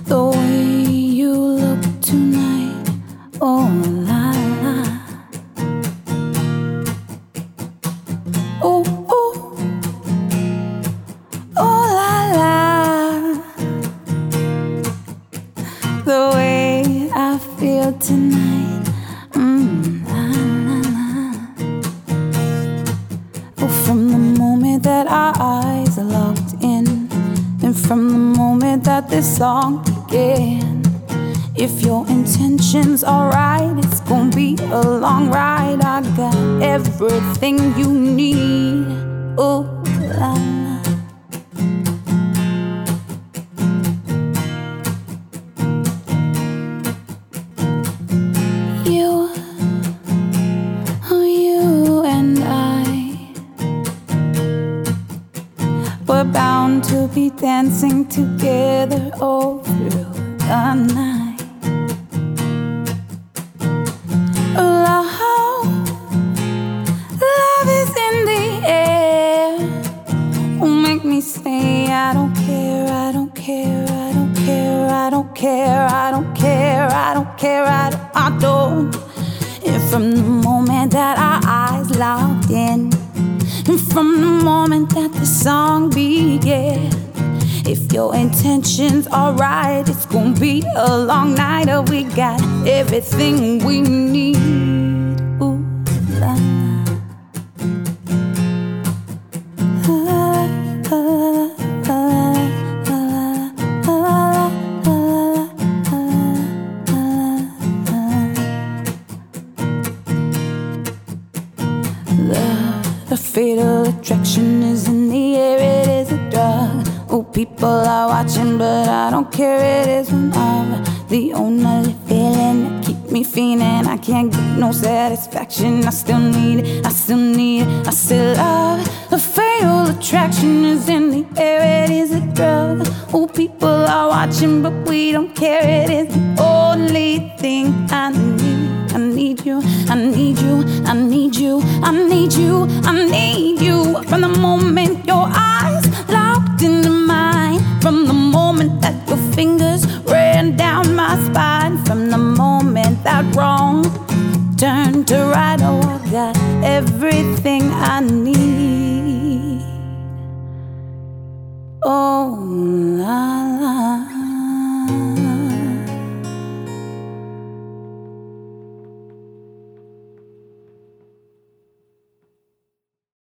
The way you look tonight, oh la la. Oh, oh, oh la la. The way I feel tonight, la la la. Oh, from the moment that our eyes are locked in, and from the moment that this song began, if your intentions are right, it's gonna be a long ride. I got everything you need. Oh, la la. You and I, we're bound to be dancing together all through the night. Love is in the air. Oh, make me say I don't care, I don't care, I don't care, I don't care, I don't care, I don't care, I don't. And from the moment that our eyes locked in, and from the moment that the song began, if your intentions are right, it's gonna be a long night. Oh, we got everything we need. Ooh, la, The fatal attraction is in the air, it is a drug. Oh, people are watching, but I don't care, it is one of the only feeling that keep me feeling. I can't get no satisfaction, I still need it, I still need it, I still love it. The fatal attraction is in the air, it is a drug. Oh, people are watching, but we don't care, it is the only thing I need. I need you, I need you, I need you, I need you, I need you. From the moment your eyes locked into mine, from the moment that your fingers ran down my spine, from the moment that wrong turned to right, oh, I got everything I need. Oh, la la.